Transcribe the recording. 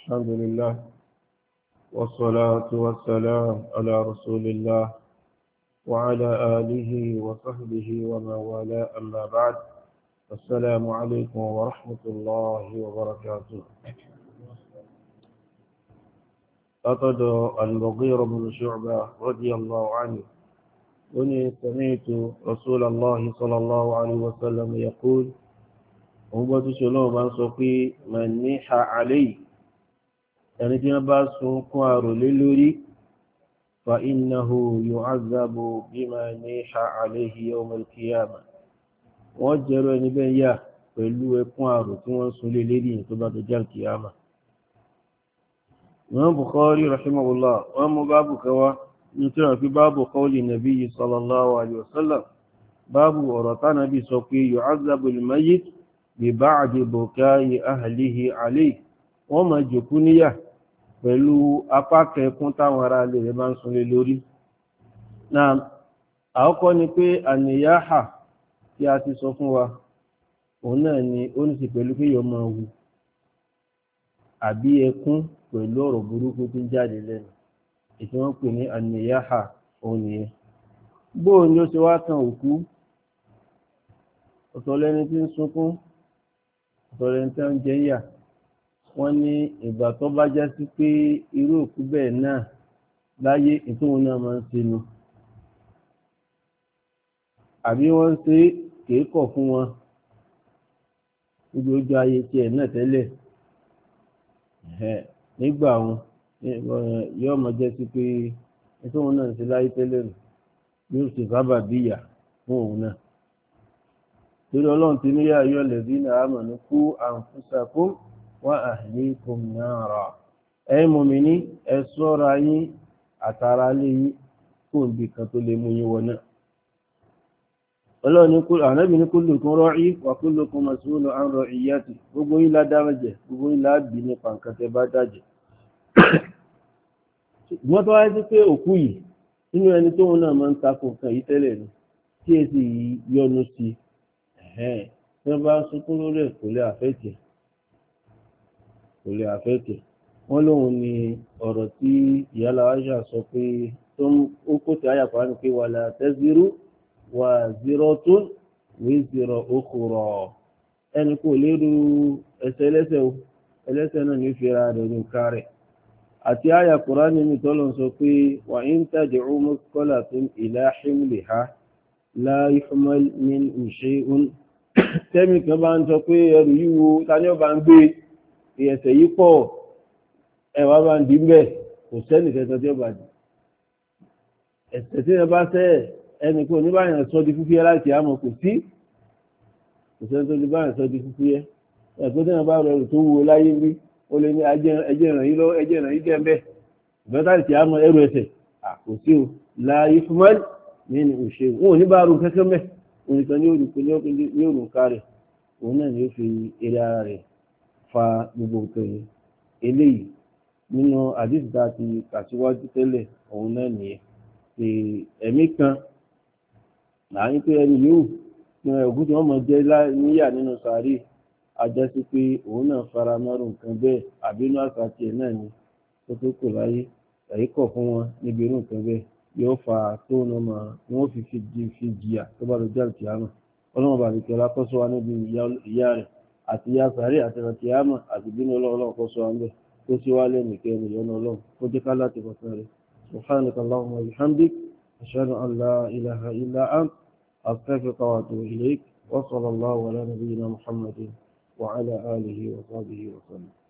الحمد لله والصلاة والسلام على رسول الله وعلى آله وصحبه ومن والاه أما بعد. السلام عليكم ورحمة الله وبركاته. أخذ المغيرة بن شعبة رضي الله عنه وني سمعت رسول الله صلى الله عليه وسلم يقول عبد شلون بن صفي من نيح عليه ẹni tí wọ́n bá sun kún àrò lé lórí fa innahu yu'azzabu bima niha alayhi yawm al-qiyamah wọ́n jẹ́rọ ẹni bẹ́ẹ̀ yà pẹ̀lú ẹkún àrò tí wọ́n sun lé lérí tó bá dọjọ́ al-qiyamah. Imam Bukhari rahimahullah wọ́n mú báàbù kẹwa ní tí wọ́n fi báàbù qawli nabiyyi sallallahu alayhi wa sallam báàbù ọ̀rọ̀ tánàbí sọ pé yu'azzabu al-mayyit bi ba'di bukai ahlihi alayhi wọ́n máa jòkú níyà pẹ̀lú apá kẹkún táwọn ará ilé rẹ̀ máa ń sunlé lórí. Náà àkọ́kọ́ ni pé àníyáhà tí a ti sọ fún wa òun náà ni ó ní sí pẹ̀lú pé yọ máa wù àbí ẹkún pẹ̀lú ọ̀rọ̀ burúkú tí ń jáde lẹ́nu ètò wọ́n pè ní àníyáhà òun nìyẹn. Bóò ni ó ṣe wá kan òkú ọ̀tọ̀ lẹni tí ń sunkún ọ̀tọ̀ lẹni tí ń jẹ yà. Wọ́n ní ìgbà tó bá já sí pé irú òkú bẹ́ẹ̀ náà láyé ìtòhun náà máa ń ṣe nu àbí wọ́n ń ṣe kéèkọ̀ fún wọn níbi ojú ayé tiẹ̀ náà tẹ́lẹ̀ nígbà wọn yóò máa jẹ́ sí pé ìtòhun náà ń ṣe láyé tẹ́lẹ̀ nù yóò ṣe sábà bíyà fún òun náà torí ọlọ́run ti níyà yọ lẹ́bí náà amanu qu anfusakum wa ahlikum nara ẹ̀yin mùmínì ẹ ṣọ́ra yín àtàrà lé yín kó nbí kan tó lè mú yín wọ náà. Ọlọ́run ní ànábì ní kullukum ra'i wa kullukum mas'ulun 'an ra'iyyati gbogbo yín ládámẹ́jẹ gbogbo yín láàbì nípa nǹkan tẹ bá dájẹ́. Wọ́n tó wáyé sí pé òkú yìí nínú ẹni tóun náà máa ń takò nǹkan yìí tẹ́lẹ̀ ni tí èsì yọnu sí tí wọ́n bá ń sunkún lórí ẹ̀ kò lè àfẹ́kẹ̀ wọ́n lóhun ni ọ̀rọ̀ tí ìyálà Aisha sọ pé ó kó tí àyà Kùránì pé wala taziru waziratun wizra ukhra ẹni kò lérú ẹsẹ̀ ẹlẹ́sẹ̀ náà ní fẹ́ra rẹ̀ ní ká rẹ̀ àti àyà Kùránì ní tọ́lọ̀ sọ pé wa in tad'u muthqalatun ila himliha la yuhmal minhu shay'un tẹ́mì kan bá ń sọ pé ẹrù yíwo tani ọba ń gbé ìyẹ̀sẹ̀ yìí pọ̀ ẹwà bá ń dì mẹ́ kò sẹ́nì kẹta tí ó bá dì ẹ̀sẹ̀ tí ẹ bá sẹ́ ẹnì kò ní báyìí sọ di fúfúyẹ́ láti àmọ́ kò sẹ́ni tó ní báyìí sọ di fúfúyẹ́ ẹ̀kọ́ tí wọ́n bá rọ ẹrù tó wúwo láyé rí ó lè ní ẹjẹ́ ìràn yìí lọ ẹjẹ́ ìràn yìí jẹ́ bẹ́ẹ̀ ìbẹ́ta ti àmọ́ ẹrù ẹsẹ̀ kò sí o láàyè fúnmọ́lì nínú òṣèlú wọn ò ní bá rú kẹ́kẹ́ mẹ́ òun nìkan ní òrùn kárẹ̀ òun náà ni ó fi eré ara rẹ̀ fa gbogbo nǹkan yìí eléyìí nínú àdìsí tá a ti kàṣíwájú tẹ́lẹ̀ òun náà nìyẹn pé ẹ̀mí kan láàrin pé ẹni yóò ní òkú tí wọ́n mọ̀ jẹ́ níyà nínú sàárè ajásí pé òun náà fara mọ́rùn nǹkan bẹ́ẹ̀ àbínú àṣà tiẹ̀ náà ni tó tó kò láyé ẹ̀yí kọ̀ fún wọn níbi irú nǹkan bẹ́ẹ̀ yóò fa tó ń mọ wọn fi jìyà tó bá lọ jáde kìámà ọlọ́run bàbí kẹlá kọ́sọ́ wa níbi ìyá rẹ̀ àti ìyá sàárè àti ìrántí kìámà àti bínú ọlọ́run kọ́sọ́ wa ń bẹ̀ tó ṣe wá lẹ́nu kẹrin ìyọ́nà ọlọ́run kó jẹ́ ká láti fọ́sán rẹ̀ subhanaka allahumma wa bihamdik ashhadu an la ilaha illa ant astaghfiruka wa atubu ilayk wa sallallahu ala nabiyyina muhammadin wa ala alihi wa sahbihi wa sallam.